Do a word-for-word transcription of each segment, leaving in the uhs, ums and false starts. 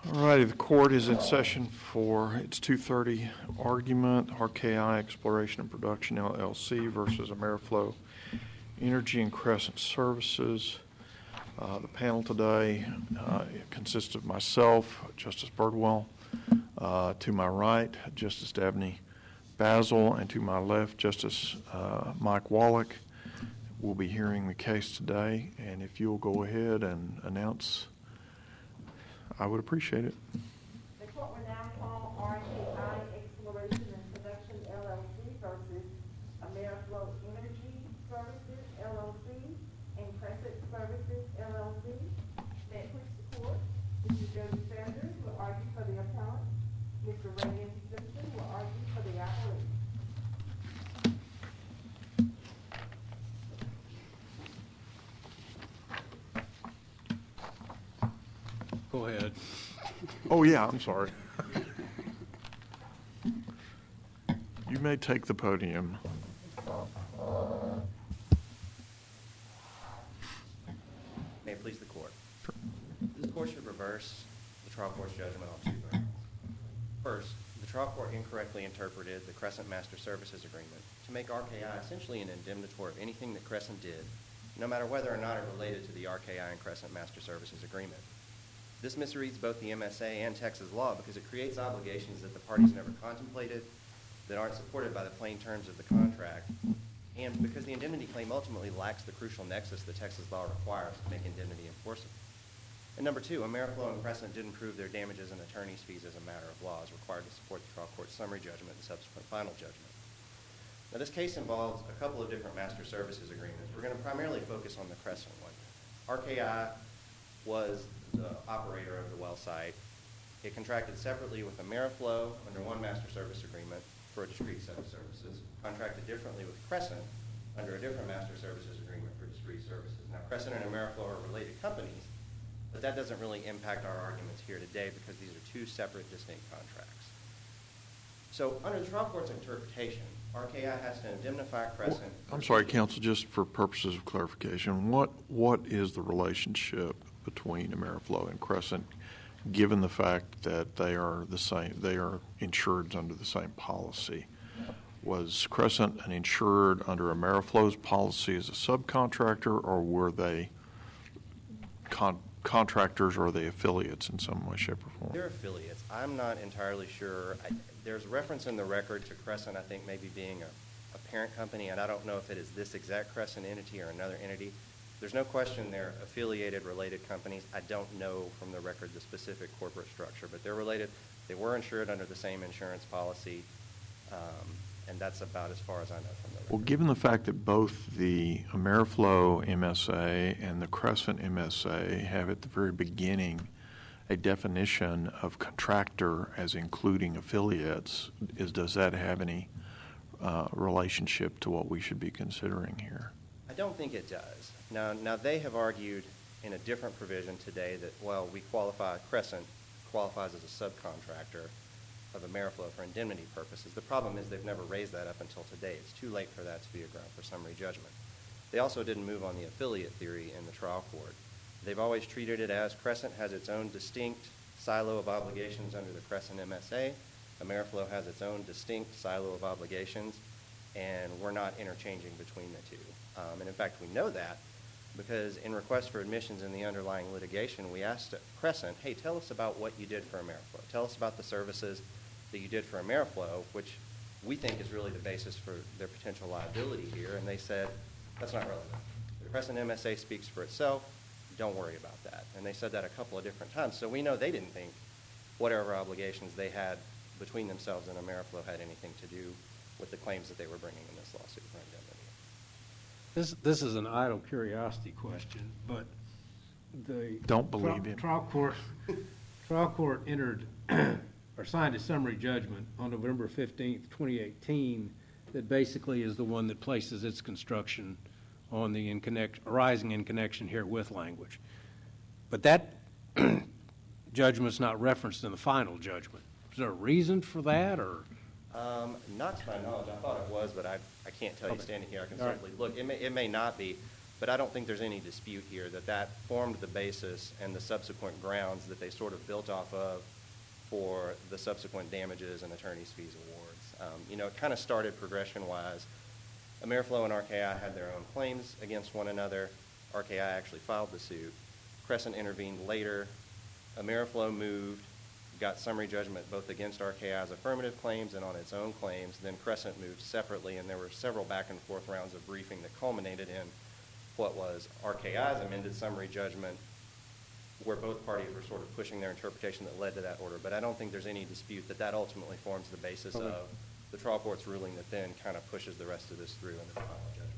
All righty, the court is in session for its two thirty argument, R K I Exploration and Production, L L C versus Ameriflow Energy and Crescent Services. Uh, the panel today uh, consists of myself, Justice Birdwell, uh, to my right, Justice Dabney Basil, and to my left, Justice uh, Mike Wallach. We'll be hearing the case today, and if you'll go ahead and announce, I would appreciate it. The court will now call R K I Exploration and Production, L L C versus Ameriflow Energy Services, L L C, and Crescent Services, L L C. May it please the court, Mister Jody Sanders will argue for the appellant. Mister Ray Simpson will argue for the appellate. Go ahead. Oh, yeah, I'm sorry. You may take the podium. May it please the court. Sure. This court should reverse the trial court's judgment on two grounds. First, the trial court incorrectly interpreted the Crescent Master Services Agreement to make R K I essentially an indemnitor of anything that Crescent did, no matter whether or not it related to the R K I and Crescent Master Services Agreement. This misreads both the M S A and Texas law because it creates obligations that the parties never contemplated, that aren't supported by the plain terms of the contract, and because the indemnity claim ultimately lacks the crucial nexus that Texas law requires to make indemnity enforceable. And number two, Ameriflow and Crescent didn't prove their damages and attorney's fees as a matter of law as required to support the trial court's summary judgment and subsequent final judgment. Now, this case involves a couple of different master services agreements. We're going to primarily focus on the Crescent one. R K I was the operator of the well site. It contracted separately with Ameriflow under one master service agreement for a discrete set of services, contracted differently with Crescent under a different master services agreement for discrete services. Now, Crescent and Ameriflow are related companies, but that doesn't really impact our arguments here today because these are two separate, distinct contracts. So, under the trial court's interpretation, R K I has to indemnify Crescent. Well, I'm sorry, counsel, just for purposes of clarification, what what is the relationship between Ameriflow and Crescent, given the fact that they are the same, they are insured under the same policy? Was Crescent an insured under Ameriflow's policy as a subcontractor, or were they con- contractors, or are they affiliates in some way, shape, or form? They're affiliates. I'm not entirely sure. I, there's reference in the record to Crescent, I think, maybe being a, a parent company, and I don't know if it is this exact Crescent entity or another entity. There's no question they're affiliated, related companies. I don't know from the record the specific corporate structure, but they're related. They were insured under the same insurance policy, um, and that's about as far as I know from the record. Well, given the fact that both the Ameriflow M S A and the Crescent M S A have at the very beginning a definition of contractor as including affiliates, is does that have any uh, relationship to what we should be considering here? I don't think it does. Now, now they have argued in a different provision today that, well, we qualify, Crescent qualifies as a subcontractor of Ameriflow for indemnity purposes. The problem is they've never raised that up until today. It's too late for that to be a ground for summary judgment. They also didn't move on the affiliate theory in the trial court. They've always treated it as Crescent has its own distinct silo of obligations under the Crescent M S A. Ameriflow has its own distinct silo of obligations, and we're not interchanging between the two. Um, and in fact, we know that because in request for admissions in the underlying litigation, we asked Crescent, hey, tell us about what you did for Ameriflow. Tell us about the services that you did for Ameriflow, which we think is really the basis for their potential liability here. And they said, that's not relevant. The Crescent M S A speaks for itself. Don't worry about that. And they said that a couple of different times. So we know they didn't think whatever obligations they had between themselves and Ameriflow had anything to do with the claims that they were bringing in this lawsuit for indemnity. This this is an idle curiosity question, but the Don't believe tri- him. trial court trial court entered or signed a summary judgment on November fifteenth, twenty eighteen, that basically is the one that places its construction on the in connect, arising in connection herewith language. But that judgment's not referenced in the final judgment. Is there a reason for that, or? Um, not to my knowledge. I thought it was, but I, I can't tell you Okay. standing here. I can All right. certainly look. It may, it may not be. But I don't think there's any dispute here that that formed the basis and the subsequent grounds that they sort of built off of for the subsequent damages and attorney's fees awards. Um, you know, it kind of started progression-wise. Ameriflow and R K I had their own claims against one another. R K I actually filed the suit. Crescent intervened later. Ameriflow moved, got summary judgment both against R K I's affirmative claims and on its own claims. Then Crescent moved separately, and there were several back and forth rounds of briefing that culminated in what was R K I's amended summary judgment, where both parties were sort of pushing their interpretation that led to that order. But I don't think there's any dispute that that ultimately forms the basis Okay. of the trial court's ruling that then kind of pushes the rest of this through into the final judgment.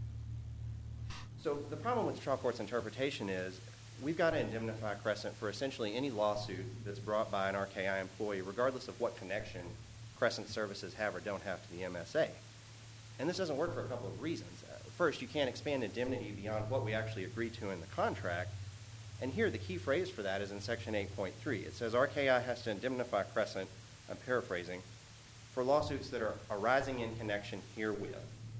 So the problem with the trial court's interpretation is we've got to indemnify Crescent for essentially any lawsuit that's brought by an R K I employee, regardless of what connection Crescent services have or don't have to the M S A. And this doesn't work for a couple of reasons. Uh, First, you can't expand indemnity beyond what we actually agreed to in the contract. And here, the key phrase for that is in Section eight point three. It says R K I has to indemnify Crescent, I'm paraphrasing, for lawsuits that are arising in connection herewith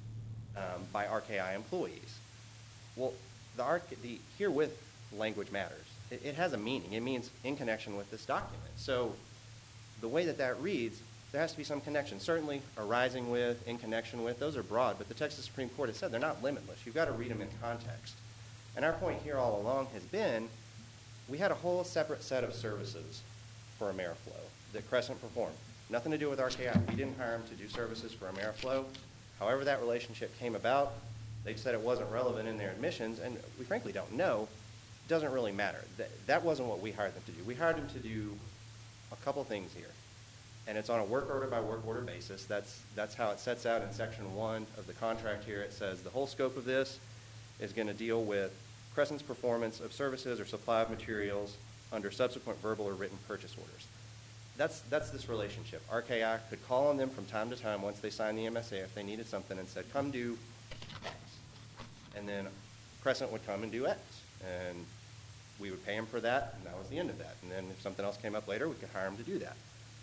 um, by R K I employees. Well, the, R- the herewith language matters. It, it has a meaning. It means in connection with this document. So the way that that reads, there has to be some connection. Certainly, arising with, in connection with, those are broad, but the Texas Supreme Court has said they're not limitless. You've got to read them in context. And our point here all along has been, we had a whole separate set of services for Ameriflow that Crescent performed. Nothing to do with R K I. We didn't hire them to do services for Ameriflow. However that relationship came about, they said it wasn't relevant in their admissions, and we frankly don't know. It doesn't really matter. That, that wasn't what we hired them to do. We hired them to do a couple things here. And it's on a work order by work order basis. That's, that's how it sets out in Section one of the contract here. It says the whole scope of this is going to deal with Crescent's performance of services or supply of materials under subsequent verbal or written purchase orders. That's, that's this relationship. R K I could call on them from time to time once they signed the M S A if they needed something and said, come do X. And then Crescent would come and do X. And we would pay them for that, and that was the end of that. And then if something else came up later, we could hire them to do that.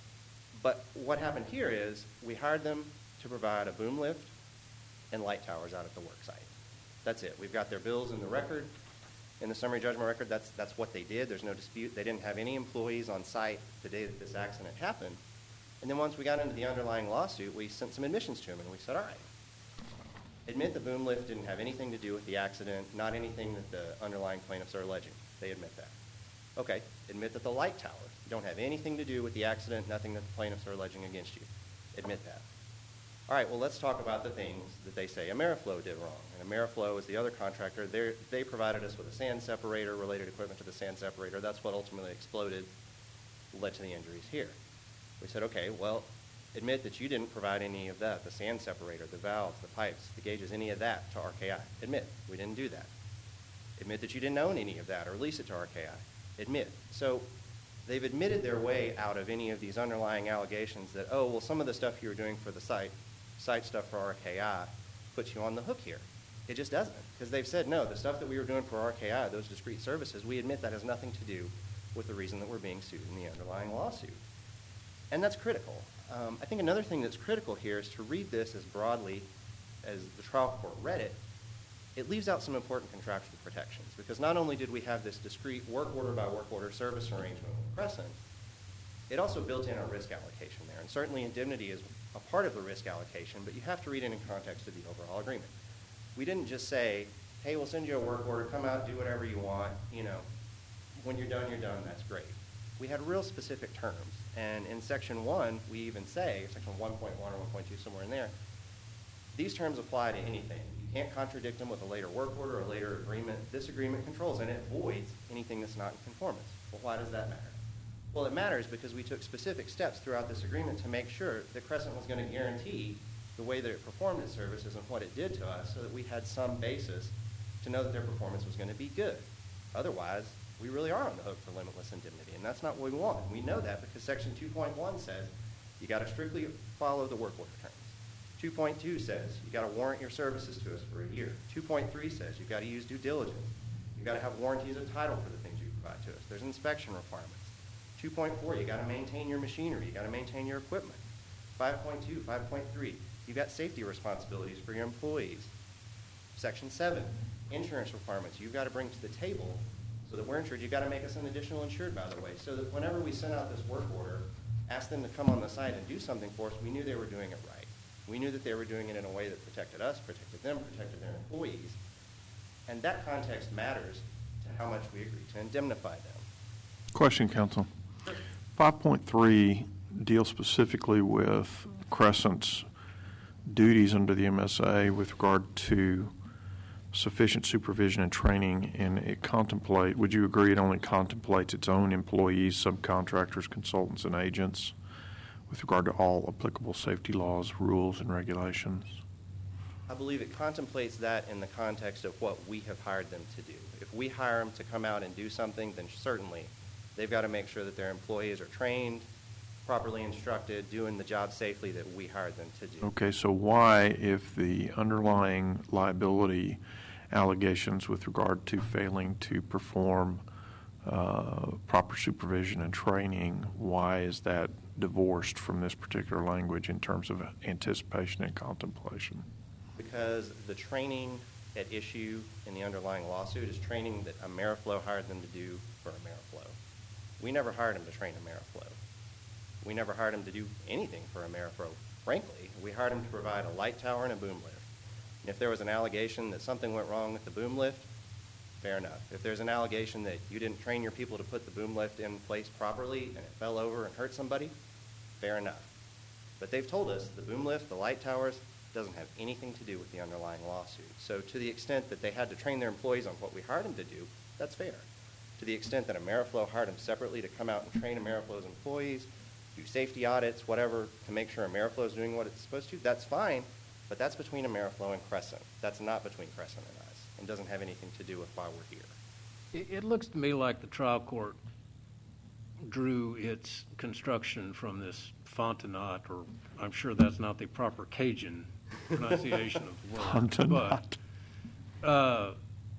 But what happened here is we hired them to provide a boom lift and light towers out at the work site. That's it. We've got their bills in the record, in the summary judgment record. That's, that's what they did. There's no dispute. They didn't have any employees on site the day that this accident happened. And then once we got into the underlying lawsuit, we sent some admissions to them, and we said, all right, admit the boom lift didn't have anything to do with the accident, not anything that the underlying plaintiffs are alleging. They admit that. Okay, admit that the light towers don't have anything to do with the accident, nothing that the plaintiffs are alleging against you. Admit that. All right, well, let's talk about the things that they say Ameriflow did wrong. And Ameriflow is the other contractor. They're, they provided us with a sand separator, related equipment to the sand separator. That's what ultimately exploded, led to the injuries here. We said, okay, well, admit that you didn't provide any of that, the sand separator, the valves, the pipes, the gauges, any of that to R K I. Admit, we didn't do that. Admit that you didn't own any of that or lease it to R K I. Admit. So they've admitted their way out of any of these underlying allegations that, oh, well, some of the stuff you were doing for the site, site stuff for R K I, puts you on the hook here. It just doesn't, because they've said, no, the stuff that we were doing for R K I, those discrete services, we admit that has nothing to do with the reason that we're being sued in the underlying lawsuit. And that's critical. Um, I think another thing that's critical here is to read this as broadly as the trial court read it. It leaves out some important contractual protections, because not only did we have this discrete work order by work order service arrangement with Crescent, it also built in a risk allocation there. And certainly indemnity is a part of the risk allocation, but you have to read it in context of the overall agreement. We didn't just say, hey, we'll send you a work order, come out, do whatever you want, you know, when you're done, you're done, that's great. We had real specific terms. And in section one, we even say, section one point one or one point two, somewhere in there, these terms apply to anything. You can't contradict them with a later work order or a later agreement. This agreement controls and it voids anything that's not in conformance. Well, why does that matter? Well, it matters because we took specific steps throughout this agreement to make sure that Crescent was going to guarantee the way that it performed its services and what it did to us, so that we had some basis to know that their performance was going to be good. Otherwise, we really are on the hook for limitless indemnity, and that's not what we want. We know that because section two point one says you got to strictly follow the work order terms. two point two says you got to warrant your services to us for a year. two point three says you got to use due diligence. You got to have warranties of title for the things you provide to us. There's inspection requirements. two point four, you got to maintain your machinery. You got to maintain your equipment. five point two, five point three, you got safety responsibilities for your employees. Section seven, insurance requirements you've got to bring to the table so that we're insured. You've got to make us an additional insured, by the way, so that whenever we sent out this work order, asked them to come on the site and do something for us, we knew they were doing it right. We knew that they were doing it in a way that protected us, protected them, protected their employees. And that context matters to how much we agree to indemnify them. Question, counsel. five point three deals specifically with Crescent's duties under the M S A with regard to sufficient supervision and training, and it contemplate, would you agree it only contemplates its own employees, subcontractors, consultants, and agents with regard to all applicable safety laws, rules, and regulations? I believe it contemplates that in the context of what we have hired them to do. If we hire them to come out and do something, then certainly they've got to make sure that their employees are trained, properly instructed, doing the job safely that we hired them to do. Okay, so why, if the underlying liability allegations with regard to failing to perform uh, proper supervision and training, why is that divorced from this particular language in terms of anticipation and contemplation? Because the training at issue in the underlying lawsuit is training that Ameriflow hired them to do for Ameriflow. We never hired them to train Ameriflow. We never hired them to do anything for Ameriflow, frankly. We hired them to provide a light tower and a boom lift. And if there was an allegation that something went wrong with the boom lift, fair enough. If there's an allegation that you didn't train your people to put the boom lift in place properly and it fell over and hurt somebody, fair enough. But they've told us the boom lift, the light towers, doesn't have anything to do with the underlying lawsuit. So to the extent that they had to train their employees on what we hired them to do, that's fair. To the extent that Ameriflow hired them separately to come out and train Ameriflow's employees, do safety audits, whatever, to make sure Ameriflow is doing what it's supposed to, that's fine, but that's between Ameriflow and Crescent. That's not between Crescent and us, and doesn't have anything to do with why we're here. It, it looks to me like the trial court drew its construction from this Fontenot, or I'm sure that's not the proper Cajun pronunciation of the word. Fontenot. But, uh,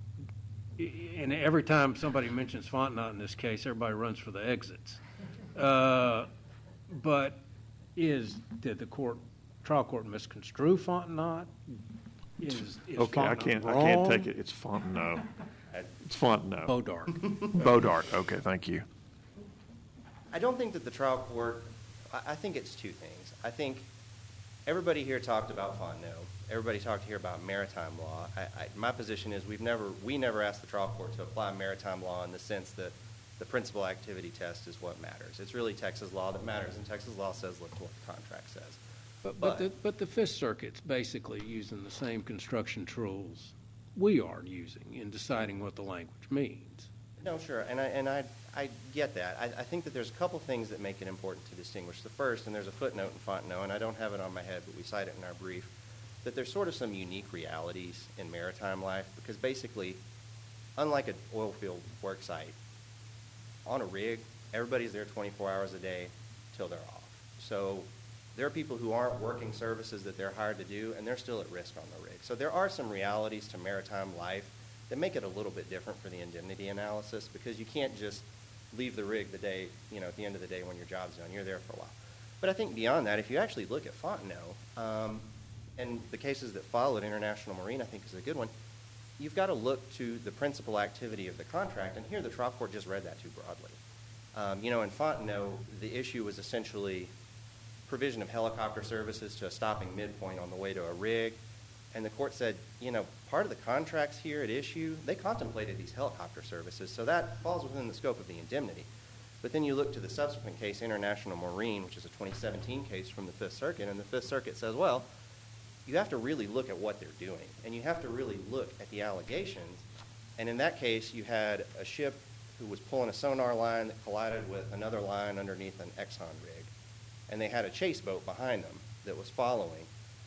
and every time somebody mentions Fontenot in this case, everybody runs for the exits. Uh, but is, did the court, trial court misconstrue Fontenot? Is, is Okay, I Fontenot can't, I wrong? can't take it. It's Fontenot. It's Fontenot. Bodart. Bodart. Okay, thank you. I don't think that the trial court, I, I think it's two things. I think everybody here talked about Fontenot. Everybody talked here about maritime law. I, I, my position is we've never, we never asked the trial court to apply maritime law in the sense that the principal activity test is what matters. It's really Texas law that matters, and Texas law says look to what the contract says. But, but, the, but the Fifth Circuit's basically using the same construction tools we are using in deciding what the language means. No, sure, and I, and I, I get that. I, I think that there's a couple things that make it important to distinguish. The first, and there's a footnote in Fontenot, and I don't have it on my head, but we cite it in our brief, that there's sort of some unique realities in maritime life, because basically, unlike an oil field work site, on a rig, everybody's there twenty-four hours a day till they're off. So there are people who aren't working services that they're hired to do, and they're still at risk on the rig. So there are some realities to maritime life that make it a little bit different for the indemnity analysis, because you can't just leave the rig the day, you know, at the end of the day when your job's done. You're there for a while. But I think beyond that, if you actually look at Fontenot, um, and the cases that followed, International Marine, I think is a good one, you've got to look to the principal activity of the contract, and here the trial court just read that too broadly. Um, you know, in Fontenot, the issue was essentially provision of helicopter services to a stopping midpoint on the way to a rig, and the court said, you know, part of the contracts here at issue, they contemplated these helicopter services, so that falls within the scope of the indemnity. But then you look to the subsequent case, International Marine, which is a twenty seventeen case from the Fifth Circuit, and the Fifth Circuit says, well, you have to really look at what they're doing, and you have to really look at the allegations. And in that case, you had a ship who was pulling a sonar line that collided with another line underneath an Exxon rig, and they had a chase boat behind them that was following.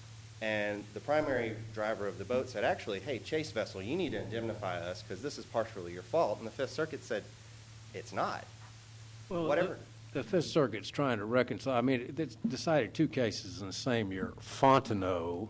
And the primary driver of the boat said, actually, hey, chase vessel, you need to indemnify us because this is partially your fault. And the Fifth Circuit said, it's not. Well, Whatever. The, the Fifth Circuit's trying to reconcile. I mean, it's decided two cases in the same year, Fontenot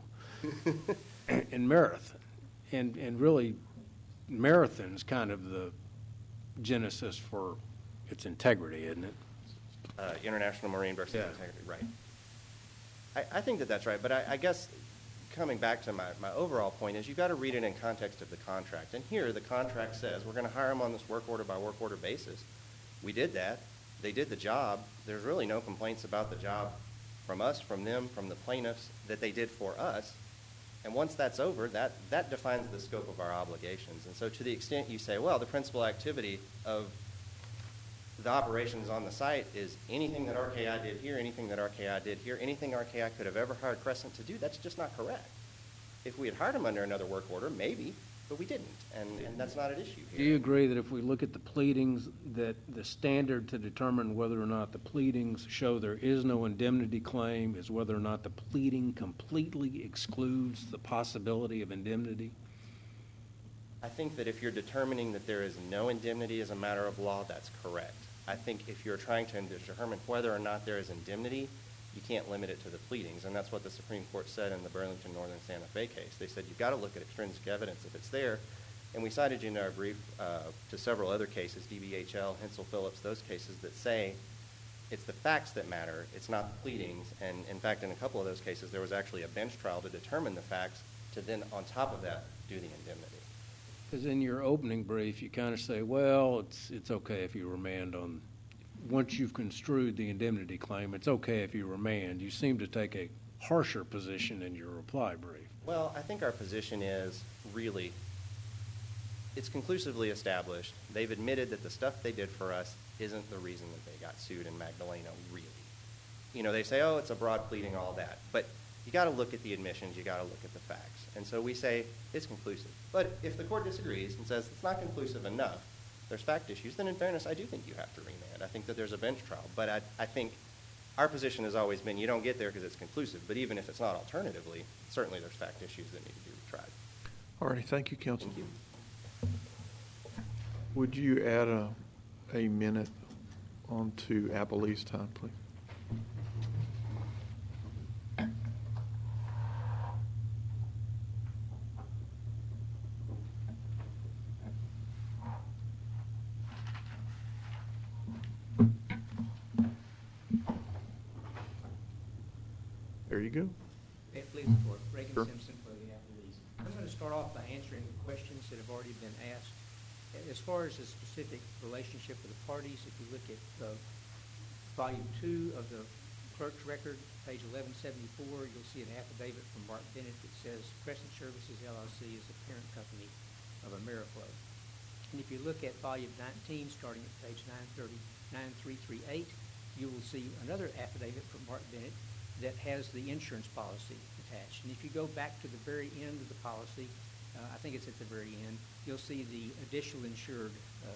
and, and Marathon. And, and really, Marathon's kind of the genesis for its integrity, isn't it? Uh, International Marine versus Yeah. Integrity, right. I, I think that that's right, but I, I guess coming back to my, my overall point is you've got to read it in context of the contract. And here, the contract says we're going to hire them on this work order by work order basis. We did that. They did the job. There's really no complaints about the job from us, from them, from the plaintiffs that they did for us. And once that's over, that, that defines the scope of our obligations. And so to the extent you say, well, the principal activity of the operations on the site is anything that R K I did here, anything that R K I did here, anything R K I could have ever hired Crescent to do, that's just not correct. If we had hired them under another work order, maybe, but we didn't, and, and that's not an issue here. Do you agree that if we look at the pleadings, that the standard to determine whether or not the pleadings show there is no indemnity claim is whether or not the pleading completely excludes the possibility of indemnity? I think that if you're determining that there is no indemnity as a matter of law, that's correct. I think if you're trying to determine whether or not there is indemnity, you can't limit it to the pleadings, and that's what the Supreme Court said in the Burlington Northern Santa Fe case. They said you've got to look at extrinsic evidence if it's there, and we cited you in our brief uh, to several other cases, D B H L, Hensel Phillips, those cases that say it's the facts that matter, it's not the pleadings, and in fact, in a couple of those cases, there was actually a bench trial to determine the facts to then, on top of that, do the indemnity. Because in your opening brief, you kind of say, well, it's, it's okay if you remand on, once you've construed the indemnity claim, it's okay if you remand. You seem to take a harsher position in your reply brief. Well, I think our position is really, it's conclusively established. They've admitted that the stuff they did for us isn't the reason that they got sued in Magdalena, really. You know, they say, oh, it's a broad pleading, all that. But you got to look at the admissions, you got to look at the facts. And so we say it's conclusive. But if the court disagrees and says it's not conclusive enough, there's fact issues, then in fairness, I do think you have to remand. I think that there's a bench trial. But I, I think our position has always been you don't get there because it's conclusive. But even if it's not alternatively, certainly there's fact issues that need to be tried. All righty, thank you, counsel. Thank you. Would you add a, a minute onto Applebee's time, please? There you go. May it please the court, Reagan Sure. Simpson for the Applebee's. I'm going to start off by answering the questions that have already been asked. As far as the specific relationship of the parties, if you look at uh, volume two of the clerk's record, page eleven seventy-four, you'll see an affidavit from Mark Bennett that says Crescent Services L L C is the parent company of Ameriflow. And if you look at volume nineteen, starting at page nine thirty, nine three three eight, you will see another affidavit from Mark Bennett that has the insurance policy attached. And if you go back to the very end of the policy, uh, I think it's at the very end, you'll see the additional insured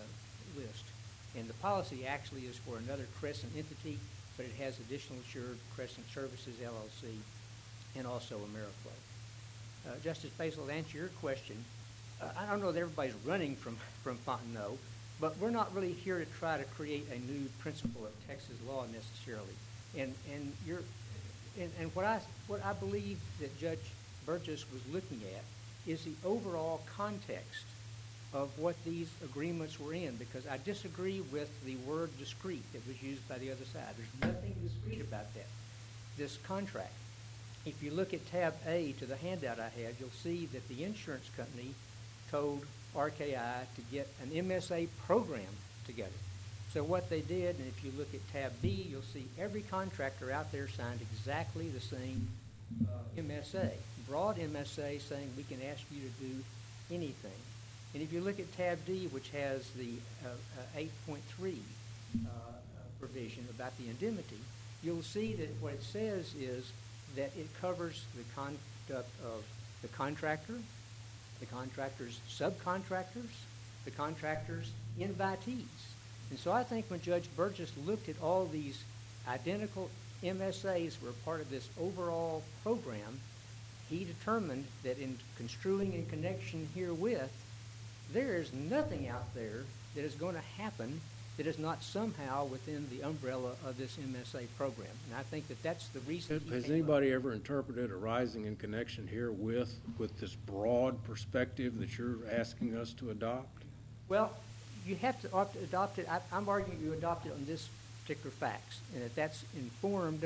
uh, list. And the policy actually is for another Crescent entity, but it has additional insured Crescent Services L L C and also Ameriflow. Uh, Justice Basil, to answer your question, uh, I don't know that everybody's running from, from Fontenot, but we're not really here to try to create a new principle of Texas law necessarily. And, and you're, And, and what I what I believe that Judge Burgess was looking at is the overall context of what these agreements were in, because I disagree with the word discrete that was used by the other side. There's nothing discrete about that. This contract, if you look at tab A to the handout I had, you'll see that the insurance company told R K I to get an M S A program together. So what they did, and if you look at tab B, you'll see every contractor out there signed exactly the same uh, M S A. Broad M S A saying we can ask you to do anything. And if you look at tab D, which has the uh, uh, eight point three uh, provision about the indemnity, you'll see that what it says is that it covers the conduct of the contractor, the contractor's subcontractors, the contractor's invitees. And so I think when Judge Burgess looked at all these identical M S As were part of this overall program, he determined that in construing in connection herewith, there is nothing out there that is going to happen that is not somehow within the umbrella of this M S A program. And I think that that's the reason. he Has came anybody up. ever interpreted arising in connection here with, with this broad perspective that you're asking us to adopt? Well, you have to adopt it. I, I'm arguing you adopt it on this particular facts, and that that's informed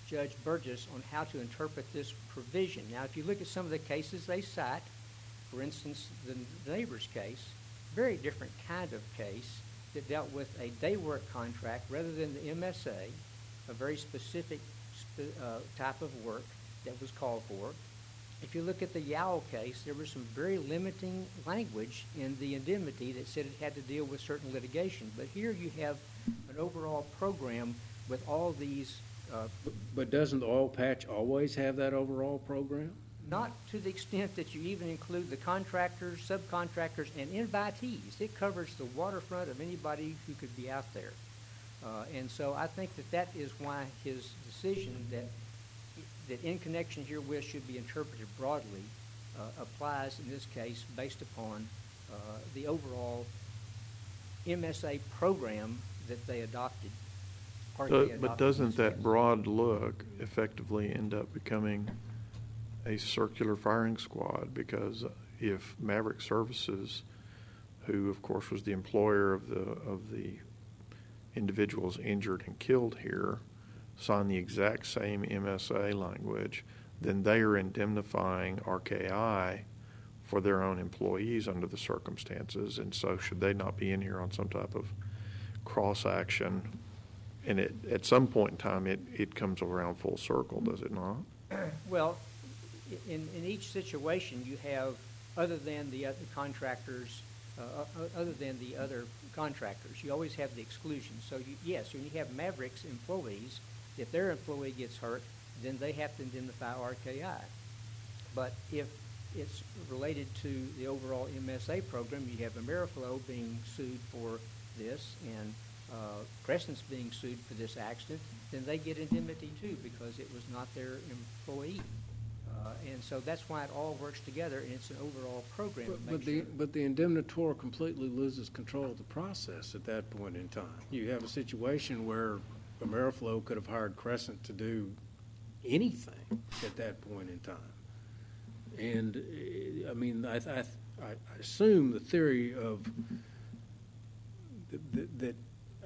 Judge Burgess on how to interpret this provision. Now, if you look at some of the cases they cite, for instance, the neighbor's case, very different kind of case that dealt with a day work contract rather than the M S A, a very specific spe- uh, type of work that was called for. If you look at the Yowell case, there was some very limiting language in the indemnity that said it had to deal with certain litigation. But here you have an overall program with all these, uh, But doesn't the oil patch always have that overall program? not to the extent that you even include the contractors, subcontractors, and invitees. It covers the waterfront of anybody who could be out there. Uh, and so I think that that is why his decision that that in connection herewith should be interpreted broadly uh, applies in this case based upon uh, the overall M S A program that they adopted. or they Do- adopted But in doesn't this that case. broad look effectively end up becoming a circular firing squad? Because if Maverick Services, who of course was the employer of the, of the individuals injured and killed here, sign the exact same M S A language, then they are indemnifying R K I for their own employees under the circumstances. And so should they not be in here on some type of cross action? And it, at some point in time, it, it comes around full circle, does it not? Well, i- in, in each situation, you have, other than the other contractors, uh, o- other than the other contractors, you always have the exclusion. So you, yes, when you have Maverick's employees, if their employee gets hurt, then they have to indemnify R K I. But if it's related to the overall M S A program, you have Ameriflow being sued for this and uh, Crescent's being sued for this accident, then they get indemnity too because it was not their employee. Uh, and so that's why it all works together, and it's an overall program to But, make but the, sure. but the indemnitor completely loses control of the process at that point in time. You have a situation where Ameriflow could have hired Crescent to do anything at that point in time. And, eh, I mean, I, I, I assume the theory of that, that, uh,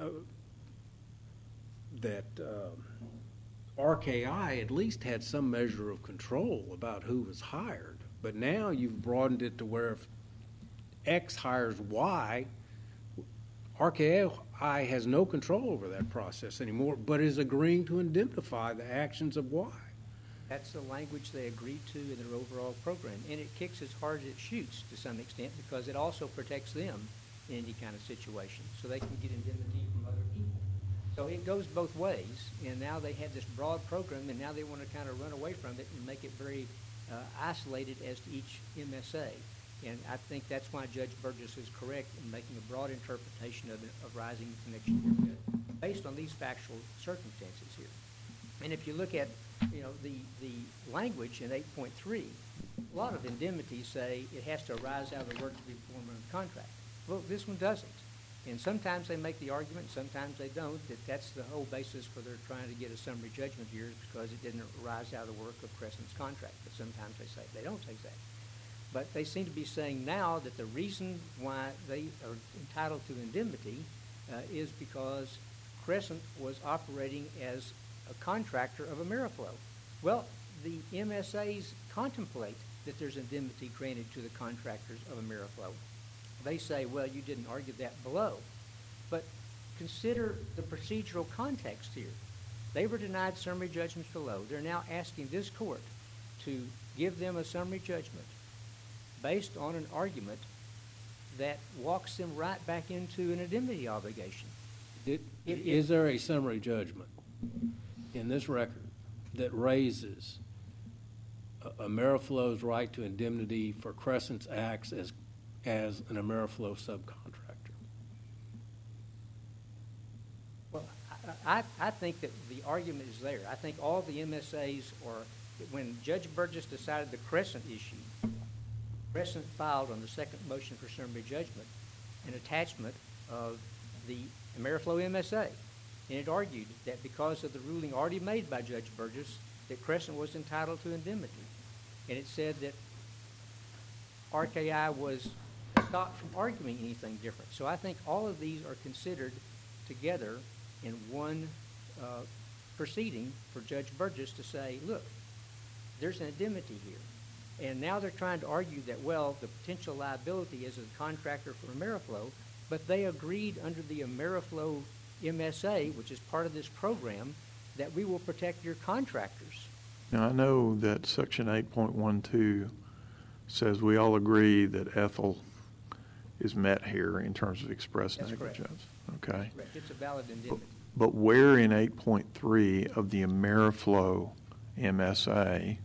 that um, R K I at least had some measure of control about who was hired. But now you've broadened it to where if X hires Y, R K I has no control over that process anymore, but is agreeing to indemnify the actions of Y. That's the language they agreed to in their overall program. And it kicks as hard as it shoots to some extent because it also protects them in any kind of situation. So they can get indemnity from other people. So it goes both ways. And now they have this broad program, and now they want to kind of run away from it and make it very uh, isolated as to each M S A. And I think that's why Judge Burgess is correct in making a broad interpretation of, of rising connection here, based on these factual circumstances here. And if you look at, you know, the, the language in eight point three, a lot of indemnities say it has to arise out of the work to be performed under the contract. Well, this one doesn't. And sometimes they make the argument, sometimes they don't, that that's the whole basis for their trying to get a summary judgment here is because it didn't arise out of the work of Crescent's contract. But sometimes they say, they don't say that. But they seem to be saying now that the reason why they are entitled to indemnity uh, is because Crescent was operating as a contractor of Ameriflow. Well, the M S As contemplate that there's indemnity granted to the contractors of Ameriflow. They say, well, you didn't argue that below. But consider the procedural context here. They were denied summary judgments below. They're now asking this court to give them a summary judgment based on an argument that walks them right back into an indemnity obligation. It, It- it- is there a summary judgment in this record that raises uh, Ameriflow's right to indemnity for Crescent's acts as, as an Ameriflow subcontractor? Well, I, I, I think that the argument is there. I think all the M S As are, when Judge Burgess decided the Crescent issue, Crescent filed on the second motion for summary judgment an attachment of the Ameriflow M S A. And it argued that because of the ruling already made by Judge Burgess, that Crescent was entitled to indemnity. And it said that R K I was stopped from arguing anything different. So I think all of these are considered together in one uh, proceeding for Judge Burgess to say, look, there's an indemnity here. And now they're trying to argue that, well, the potential liability is a contractor for Ameriflow, but they agreed under the Ameriflow M S A, which is part of this program, that we will protect your contractors. Now, I know that Section eight point one two says we all agree that Ethel is met here in terms of express That's correct. negligence. Okay. Correct. It's a valid But, indemnity. but where in eight point three of the Ameriflow M S A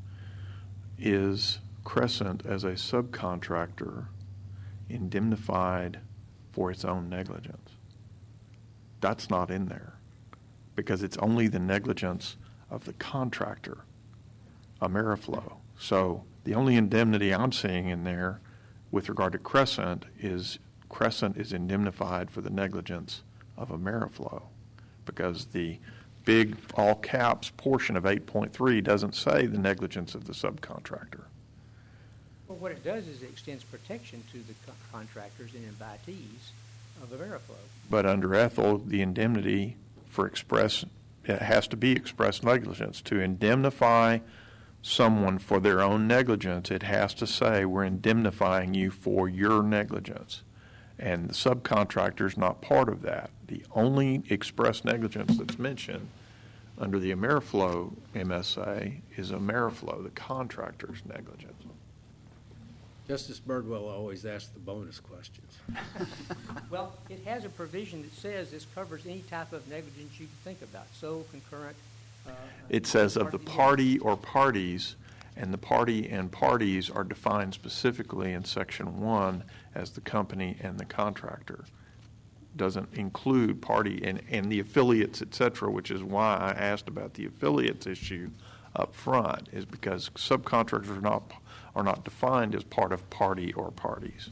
is Crescent as a subcontractor indemnified for its own negligence? That's not in there because it's only the negligence of the contractor, Ameriflow. So the only indemnity I'm seeing in there with regard to Crescent is Crescent is indemnified for the negligence of Ameriflow because the big all caps portion of eight point three doesn't say the negligence of the subcontractor. Well, what it does is it extends protection to the co- contractors and invitees of Ameriflow. But under Ethel, the indemnity for express, it has to be express negligence. To indemnify someone for their own negligence, it has to say we're indemnifying you for your negligence. And the subcontractor is not part of that. The only express negligence that's mentioned under the Ameriflow M S A is Ameriflow, the contractor's negligence. Justice Birdwell always asks the bonus questions. Well, it has a provision that says this covers any type of negligence you can think about, sole, concurrent. uh, It says of the party- party or parties, and the party and parties are defined specifically in Section one as the company and the contractor. Doesn't include party and, and the affiliates, et cetera, which is why I asked about the affiliates issue up front, is because subcontractors are not, are not defined as part of party or parties.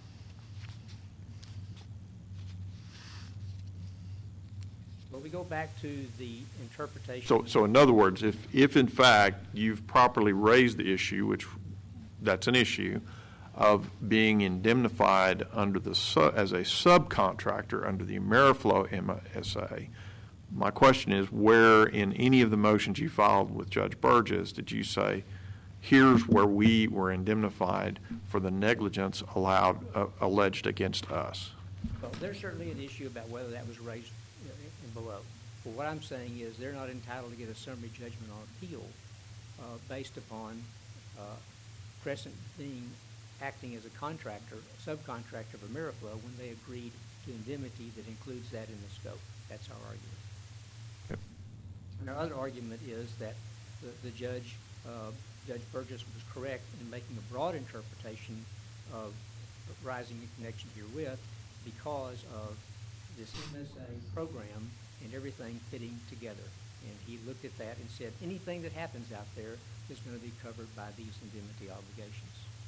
Well, we go back to the interpretation. So, so in other words, if, if in fact you've properly raised the issue, which that's an issue, of being indemnified under the su- as a subcontractor under the Ameriflow M S A, my question is, where in any of the motions you filed with Judge Burgess did you say, here's where we were indemnified for the negligence allowed uh, alleged against us? Well, there's certainly an issue about whether that was raised you know, in- in below. But what I'm saying is they're not entitled to get a summary judgment on appeal uh, based upon uh, Crescent being acting as a contractor, a subcontractor of Ameriflow when they agreed to indemnity that includes that in the scope. That's our argument. Yep. And our other argument is that the, the judge, uh, Judge Burgess, was correct in making a broad interpretation of rising in connection herewith because of this M S A program and everything fitting together. And he looked at that and said, anything that happens out there is going to be covered by these indemnity obligations.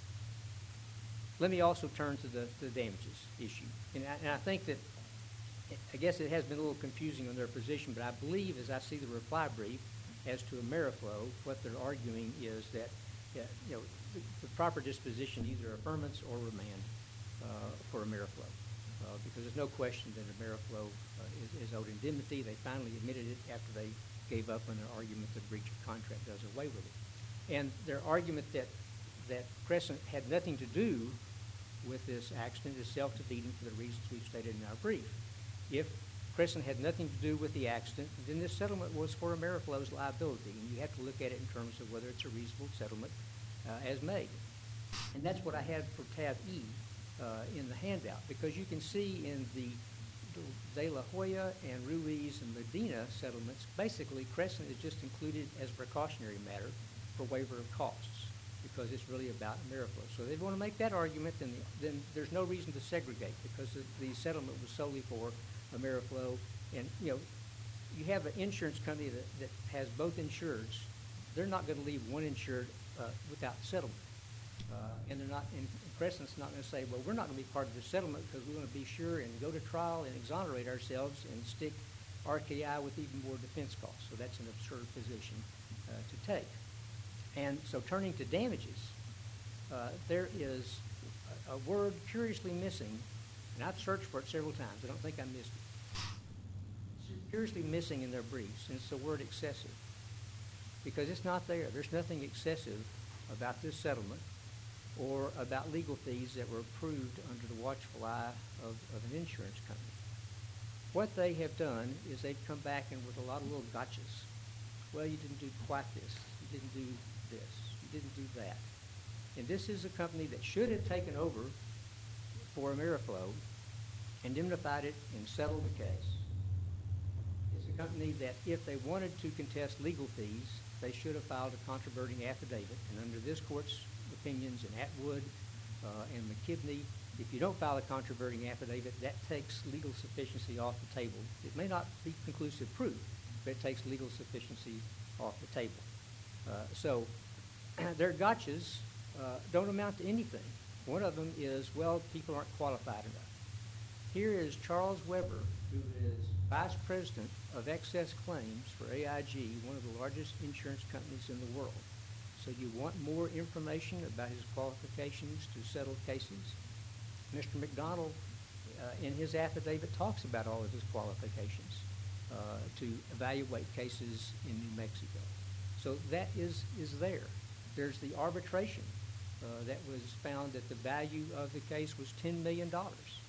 Let me also turn to the, the damages issue. And I, and I think that, I guess it has been a little confusing on their position, but I believe as I see the reply brief as to Ameriflow, what they're arguing is that, uh, you know, the, the proper disposition, either affirmance or remand uh, for Ameriflow. Uh, because there's no question that Ameriflow uh, is, is owed indemnity. They finally admitted it after they gave up on their argument that breach of contract does away with it. And their argument that, that Crescent had nothing to do with this accident is self-defeating for the reasons we've stated in our brief. If Crescent had nothing to do with the accident, then this settlement was for Ameriflow's liability, and you have to look at it in terms of whether it's a reasonable settlement uh, as made. And that's what I had for tab E uh, in the handout, because you can see in the De La Hoya and Ruiz and Medina settlements, basically Crescent is just included as a precautionary matter for waiver of costs, because it's really about Ameriflow. So if they want to make that argument, then, the, then there's no reason to segregate, because the, the settlement was solely for Ameriflow. And, you know, you have an insurance company that, that has both insureds. They're not going to leave one insured uh, without settlement. Uh, and they're not, and Crescent's not going to say, well, we're not going to be part of the settlement because we want to be sure and go to trial and exonerate ourselves and stick R K I with even more defense costs. So that's an absurd position uh, to take. And so turning to damages, uh, there is a, a word curiously missing, and I've searched for it several times. I don't think I missed it. seriously missing in their briefs, and it's the word excessive. Because it's not there. There's nothing excessive about this settlement or about legal fees that were approved under the watchful eye of, of an insurance company. What they have done is they've come back and with a lot of little gotchas. Well, you didn't do quite this. You didn't do this. You didn't do that. And this is a company that should have taken over for Ameriflow, indemnified it, and settled the case. It's a company that if they wanted to contest legal fees, they should have filed a controverting affidavit. And under this court's opinions in Atwood uh, and McKibney, if you don't file a controverting affidavit, that takes legal sufficiency off the table. It may not be conclusive proof, but it takes legal sufficiency off the table. Uh, so their gotchas uh, don't amount to anything. One of them is, well, people aren't qualified enough. Here is Charles Weber, who is Vice President of Excess Claims for A I G, one of the largest insurance companies in the world. So you want more information about his qualifications to settle cases? Mister McDonald, uh, in his affidavit, talks about all of his qualifications uh, to evaluate cases in New Mexico. So that is, is there. There's the arbitration uh, that was found that the value of the case was ten million dollars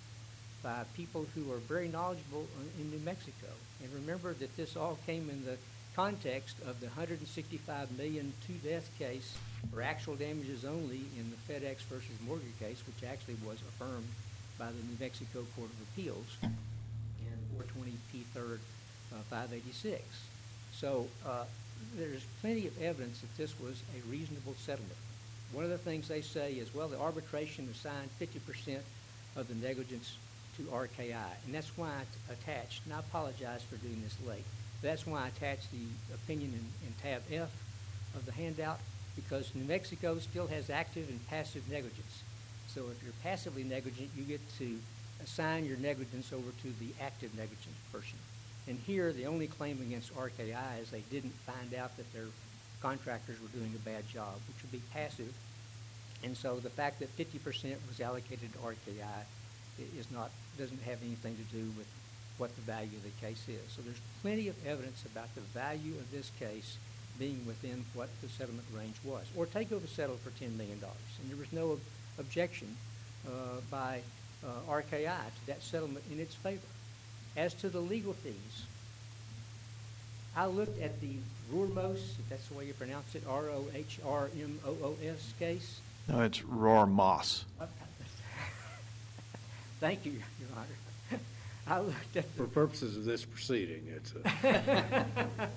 by people who are very knowledgeable in New Mexico. And remember that this all came in the context of the one hundred sixty-five million dollars two-death case for actual damages only in the FedEx versus Morgan case, which actually was affirmed by the New Mexico Court of Appeals in four twenty P third uh, five eighty-six. So uh, there's plenty of evidence that this was a reasonable settlement. One of the things they say is, well, the arbitration assigned fifty percent of the negligence to R K I, and that's why I attached, and I apologize for doing this late, that's why I attached the opinion in, in tab F of the handout, because New Mexico still has active and passive negligence. So if you're passively negligent, you get to assign your negligence over to the active negligent person. And here, the only claim against R K I is they didn't find out that their contractors were doing a bad job, which would be passive. And so the fact that fifty percent was allocated to R K I is not, doesn't have anything to do with what the value of the case is. So there's plenty of evidence about the value of this case being within what the settlement range was. Ortega settled for ten million dollars, and there was no ob- objection uh, by uh, R K I to that settlement in its favor. As to the legal fees, I looked at the Rohrmoos, if that's the way you pronounce it, R O H R M O O S case. No, it's Roar Moss. Thank you, Your Honor. I looked at the For purposes of this proceeding, it's a...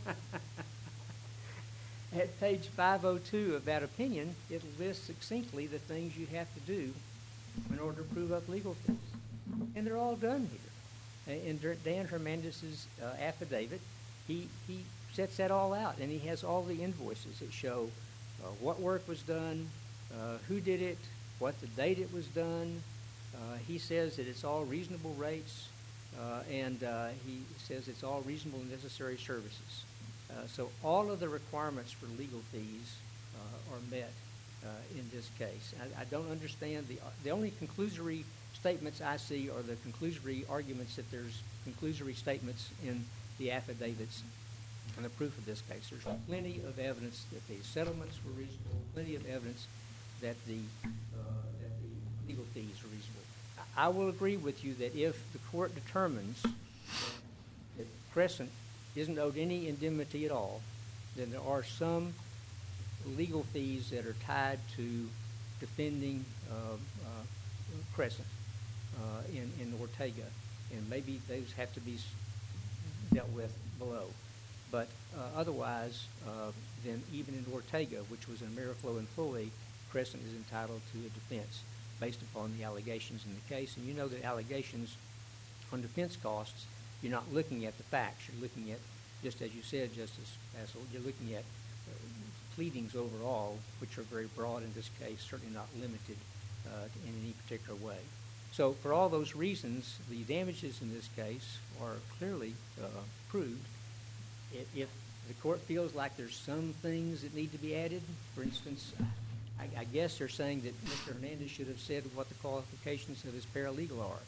At page five oh two of that opinion, it lists succinctly the things you have to do in order to prove up legal fees. And they're all done here. In Dan Hernandez's uh, affidavit, he, he sets that all out, and he has all the invoices that show uh, what work was done, uh, who did it, what the date it was done. Uh, he says that it's all reasonable rates, uh, and uh, he says it's all reasonable and necessary services. Uh, so all of the requirements for legal fees uh, are met uh, in this case. I, I don't understand the the only conclusory statements I see are the conclusory arguments that there's conclusory statements in the affidavits and the proof of this case. There's plenty of evidence that the settlements were reasonable, plenty of evidence that the uh, that the legal fees are reasonable. I, I will agree with you that if the court determines that Crescent isn't owed any indemnity at all, then there are some legal fees that are tied to defending uh, uh, Crescent uh, in, in Ortega, and maybe those have to be dealt with below. But uh, otherwise, uh, then even in Ortega, which was an Ameriflow employee, Crescent is entitled to a defense based upon the allegations in the case. And you know that allegations on defense costs, you're not looking at the facts. You're looking at, just as you said, Justice Hassel, you're looking at uh, pleadings overall, which are very broad in this case, certainly not limited uh, in any particular way. So for all those reasons, the damages in this case are clearly uh, proved. If, if the court feels like there's some things that need to be added, for instance, I, I guess they're saying that Mister Hernandez should have said what the qualifications of his paralegal are.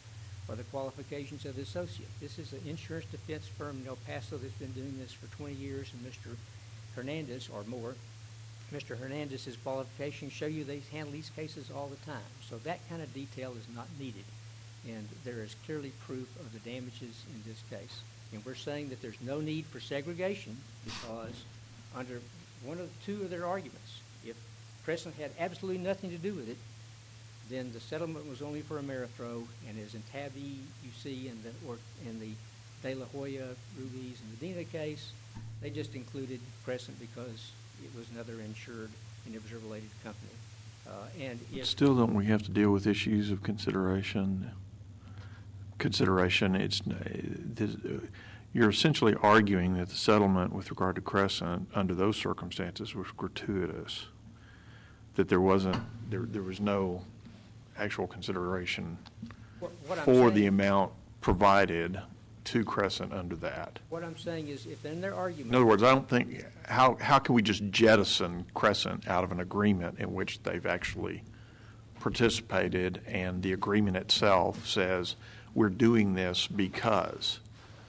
or the qualifications of the associate. This is an insurance defense firm in El Paso that's been doing this for twenty years, and Mister Hernandez, or more, Mister Hernandez's qualifications show you they handle these cases all the time. So that kind of detail is not needed. And there is clearly proof of the damages in this case. And we're saying that there's no need for segregation because under one of the two of their arguments, if Crescent had absolutely nothing to do with it, then the settlement was only for Amerithrow, and as in Tabby you see in the, or in the De La Hoya, Ruiz, and Medina case, they just included Crescent because it was another insured and it was a related company. Uh, and if Still, don't we have to deal with issues of consideration? Consideration, it's, this, you're essentially arguing that the settlement with regard to Crescent under those circumstances was gratuitous, that there wasn't, there, there was no actual consideration what, what I'm for saying, the amount provided to Crescent under that. What I'm saying is if in their argument... In other words, I don't think, how, how can we just jettison Crescent out of an agreement in which they've actually participated and the agreement itself says we're doing this because?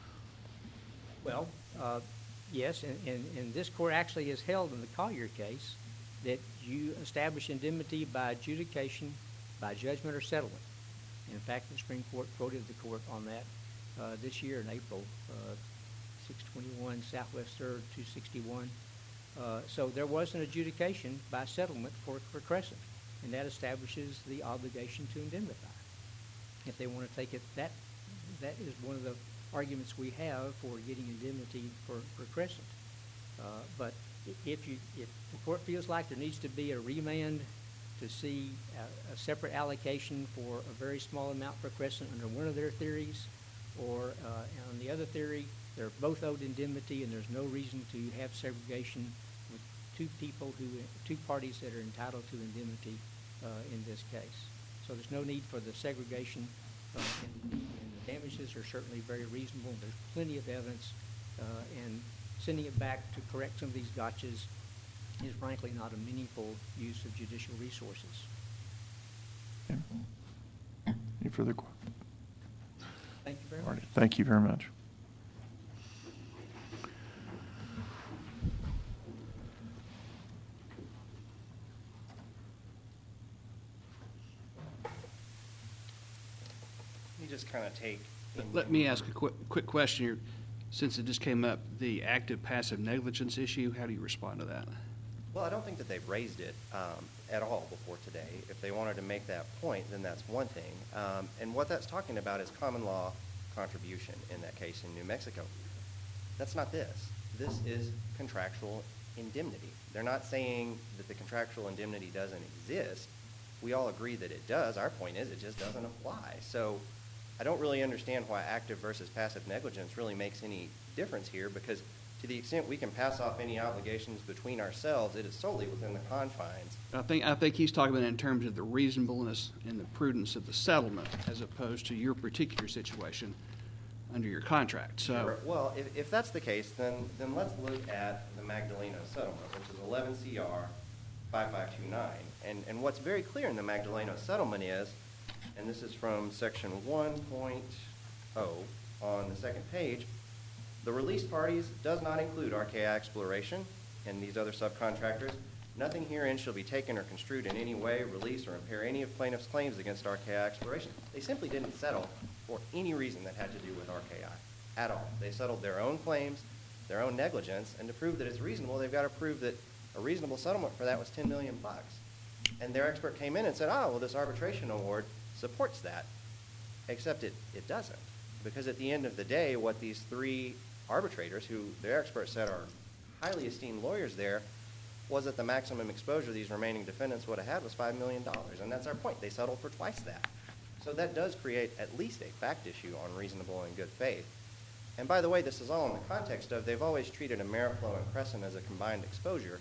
Well, uh, yes, and, and, and this court actually has held in the Collier case that you establish indemnity by adjudication, by judgment or settlement. And in fact, the Supreme Court quoted the court on that uh, this year in April, uh, six twenty-one Southwest third, two sixty-one. Uh, so there was an adjudication by settlement for, for Crescent, and that establishes the obligation to indemnify. If they want to take it, that that is one of the arguments we have for getting indemnity for, for Crescent. Uh, but if you if the court feels like there needs to be a remand to see a, a separate allocation for a very small amount for Crescent under one of their theories, or uh, on the other theory, they're both owed indemnity and there's no reason to have segregation with two people who, two parties that are entitled to indemnity uh, in this case. So there's no need for the segregation, uh, and, and the damages are certainly very reasonable. There's plenty of evidence, uh, and sending it back to correct some of these gotchas is frankly not a meaningful use of judicial resources. Yeah. Any further questions? Thank you very All much. right. Thank you very much. Let me just kind of take. Let me ask a quick, quick question here. Since it just came up, the active passive negligence issue, how do you respond to that? Well, I don't think that they've raised it um, at all before today. If they wanted to make that point, then that's one thing. Um, and what that's talking about is common law contribution in that case in New Mexico. That's not this. This is contractual indemnity. They're not saying that the contractual indemnity doesn't exist. We all agree that it does. Our point is it just doesn't apply. So I don't really understand why active versus passive negligence really makes any difference here, because to the extent we can pass off any obligations between ourselves, it is solely within the confines. I think I think he's talking about it in terms of the reasonableness and the prudence of the settlement, as opposed to your particular situation under your contract. So, Well, if, if that's the case, then then let's look at the Magdaleno settlement, which is eleven C R five five two nine. And and what's very clear in the Magdaleno settlement is, and this is from section one point oh on the second page, the released parties does not include R K I Exploration and these other subcontractors. Nothing herein shall be taken or construed in any way, release, or impair any of plaintiff's claims against R K I Exploration. They simply didn't settle for any reason that had to do with R K I at all. They settled their own claims, their own negligence, and to prove that it's reasonable, they've got to prove that a reasonable settlement for that was ten million bucks. And their expert came in and said, oh, well, this arbitration award supports that, except it, it doesn't. Because at the end of the day, what these three arbitrators, who their experts said are highly esteemed lawyers there, was that the maximum exposure these remaining defendants would have had was five million dollars. And that's our point. They settled for twice that. So that does create at least a fact issue on reasonable and good faith. And by the way, this is all in the context of they've always treated Ameriflow and Crescent as a combined exposure.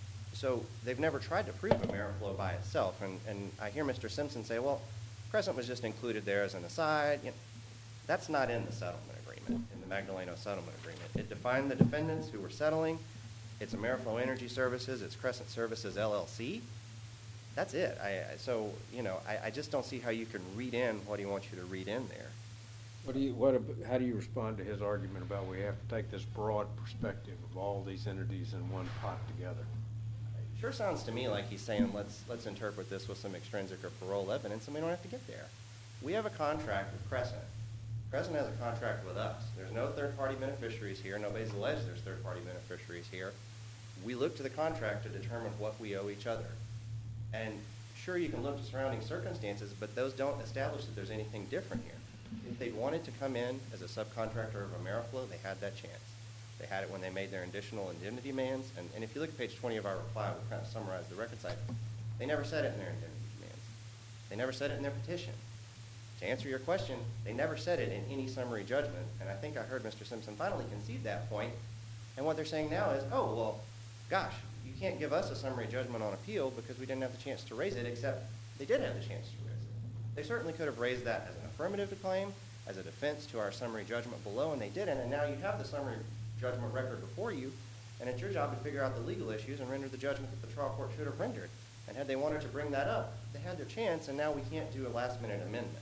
So they've never tried to prove Ameriflow by itself. And, and I hear Mister Simpson say, well, Crescent was just included there as an aside. You know, that's not in the settlement agreement, in the Magdaleno settlement agreement. It defined the defendants who were settling. It's Ameriflow Energy Services. It's Crescent Services, L L C. That's it. I, I, so, you know, I, I just don't see how you can read in what he wants you to read in there. What do you, what, ab- how do you respond to his argument about we have to take this broad perspective of all these entities in one pot together? Sure sounds to me like he's saying, let's, let's interpret this with some extrinsic or parole evidence, and we don't have to get there. We have a contract with Crescent. Crescent has a contract with us. There's no third-party beneficiaries here. Nobody's alleged there's third-party beneficiaries here. We look to the contract to determine what we owe each other. And sure, you can look to surrounding circumstances, but those don't establish that there's anything different here. If they wanted to come in as a subcontractor of Ameriflow, they had that chance. They had it when they made their additional indemnity demands. And, and if you look at page twenty of our reply, we kind of summarize the record side. They never said it in their indemnity demands. They never said it in their petition. To answer your question, they never said it in any summary judgment. And I think I heard Mister Simpson finally concede that point. And what they're saying now is, oh, well, gosh, you can't give us a summary judgment on appeal because we didn't have the chance to raise it, except they did have the chance to raise it. They certainly could have raised that as an affirmative claim, as a defense to our summary judgment below, and they didn't. And now you have the summary judgment record before you, and it's your job to figure out the legal issues and render the judgment that the trial court should have rendered. And had they wanted to bring that up, they had their chance, and now we can't do a last-minute amendment.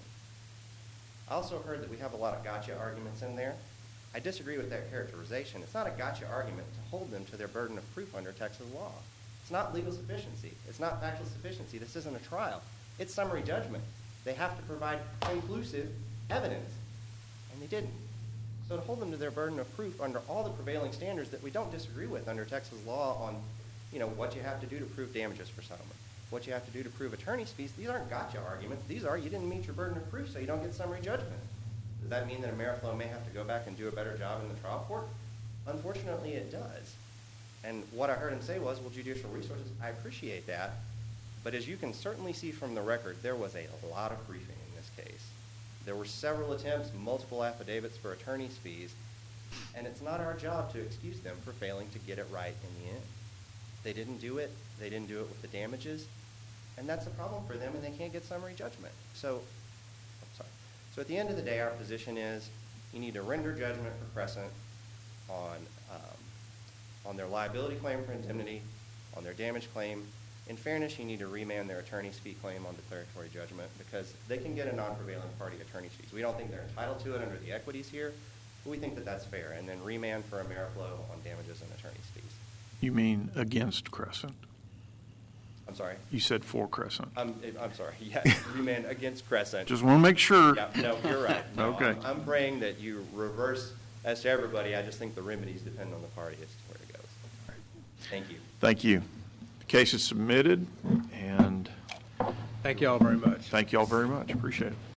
I also heard that we have a lot of gotcha arguments in there. I disagree with that characterization. It's not a gotcha argument to hold them to their burden of proof under Texas law. It's not legal sufficiency. It's not factual sufficiency. This isn't a trial. It's summary judgment. They have to provide conclusive evidence, and they didn't. So to hold them to their burden of proof under all the prevailing standards that we don't disagree with under Texas law on, you know, what you have to do to prove damages for settlement, what you have to do to prove attorney's fees, these aren't gotcha arguments. These are you didn't meet your burden of proof, so you don't get summary judgment. Does that mean that Ameriflow may have to go back and do a better job in the trial court? Unfortunately, it does. And what I heard him say was, well, judicial resources, I appreciate that. But as you can certainly see from the record, there was a lot of briefing in this case. There were several attempts, multiple affidavits for attorney's fees, and it's not our job to excuse them for failing to get it right in the end. They didn't do it. They didn't do it with the damages, and that's a problem for them, and they can't get summary judgment. So, I'm sorry. So at the end of the day, our position is you need to render judgment for Crescent on, um, on their liability claim for indemnity, on their damage claim. In fairness, you need to remand their attorney's fee claim on declaratory judgment because they can get a non-prevailing party attorney's fees. We don't think they're entitled to it under the equities here, but we think that that's fair. And then remand for Ameriflow on damages and attorney's fees. You mean against Crescent? I'm sorry? You said for Crescent. I'm, I'm sorry. Yes, remand against Crescent. Just want to make sure. Yeah, no, you're right. No, Okay. I'm, I'm praying that you reverse as to everybody. I just think the remedies depend on the party as to where it goes. Thank you. Thank you. The case is submitted, and Thank you all very much. thank you all very much. Appreciate it.